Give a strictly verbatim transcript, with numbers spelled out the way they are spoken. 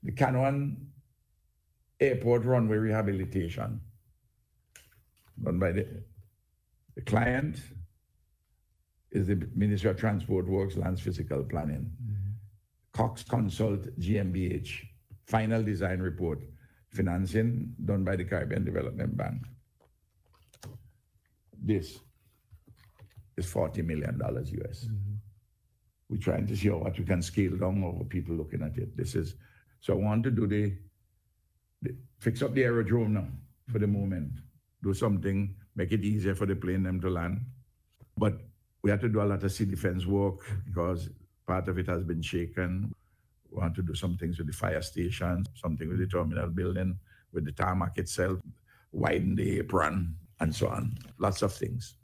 The Canouan Airport runway rehabilitation done by the, the client is the Ministry of Transport Works Lands Physical Planning. Mm-hmm. Cox Consult G M B H, final design report, financing done by the Caribbean Development Bank. This is forty million dollars U S. Mm-hmm. We're trying to see what we can scale down over people looking at it. This is, so I want to do the, the fix up the aerodrome now for the moment. Do something, make it easier for the plane them to land. But we have to do a lot of sea defense work because part of it has been shaken. We want to do some things with the fire station, something with the terminal building, with the tarmac itself, widen the apron, and so on. Lots of things.